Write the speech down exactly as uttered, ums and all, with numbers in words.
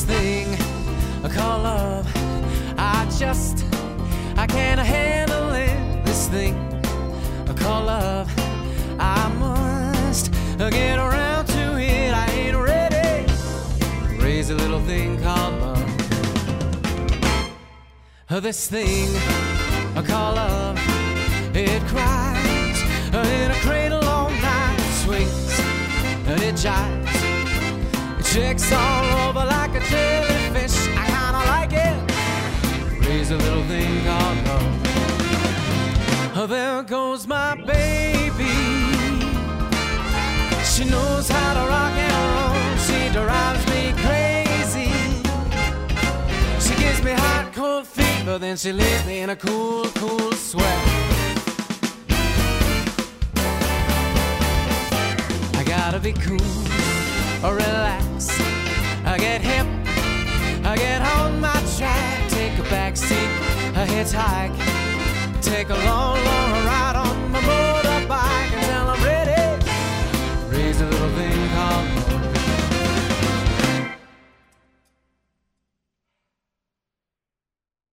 this thing called love. I just, I can't handle it. This thing called love. I must get around to it. I ain't ready. Raise a little thing called love. This thing called love. It cries in a cradle all night. Swings and it jives. It shakes all over like a jellyfish. I kinda like it. Raise a little thing called love. There goes my baby. She knows how to rock and roll. She drives me crazy. She gives me hot, cold fever, then she leaves me in a cool, cool sweat. I gotta be cool or relax. I get hip, I get on my track. Take a back seat, a hitchhike. Take a long, long